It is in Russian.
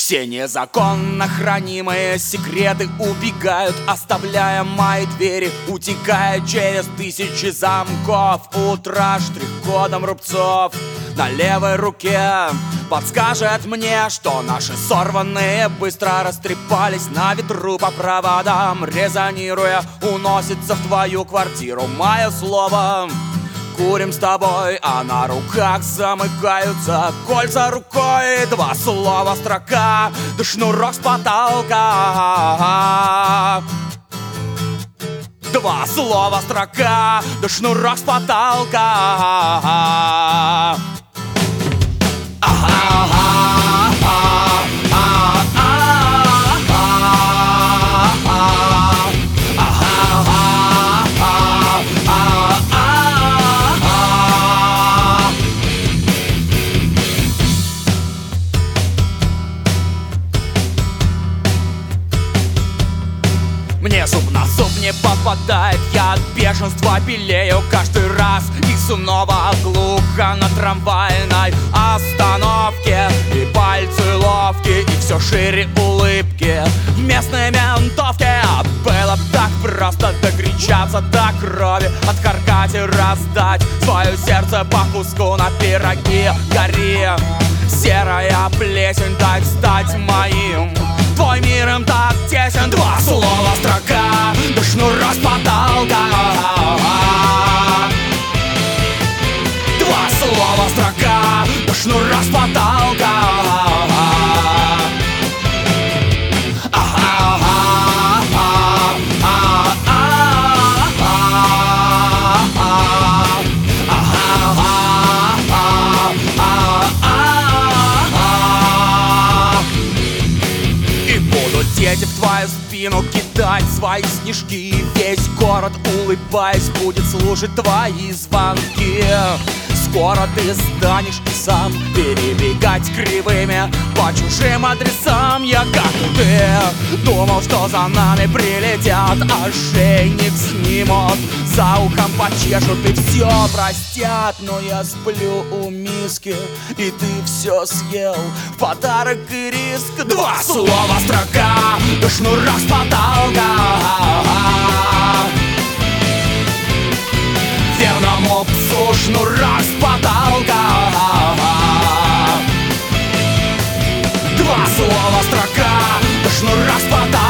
Все незаконно хранимые секреты убегают, оставляя мои двери, утекая через тысячи замков. Утро штрих-кодом рубцов на левой руке подскажет мне, что наши сорванные быстро растрепались на ветру по проводам. Резонируя, уносится в твою квартиру мое слово. Курим с тобой, а на руках замыкаются кольца рукой. Два слова, строка, да шнурок с потолка. Два слова, строка, да шнурок с потолка. Мне зуб на зуб не попадает, я от бешенства белею каждый раз. И снова глухо на трамвайной остановке. И пальцы ловкие, и все шире улыбки в местной ментовке. Было так просто докричаться до крови, откаркать и раздать свое сердце по куску на пироги. Гори, серая плесень, дай стать моим. Твой мир им так тесен. Два слова, строка, да шнурок с потолка. Два слова, строка, да шнурок с потолка. Дети в твою спину кидать свои снежки, и весь город, улыбаясь, будет слушать твои звонки. Скоро ты станешь и сам перебегать кривыми по чужим адресам. Я, как ты, думал, что за нами прилетят, ошейник снимут, за ухом почешут и все простят. Но я сплю у миски, и ты все съел в подарок и риск. Два слова, строка, да шнурок с потолка. Верному псу шнурок с потолка. Два слова, строка, да шнурок с потолка.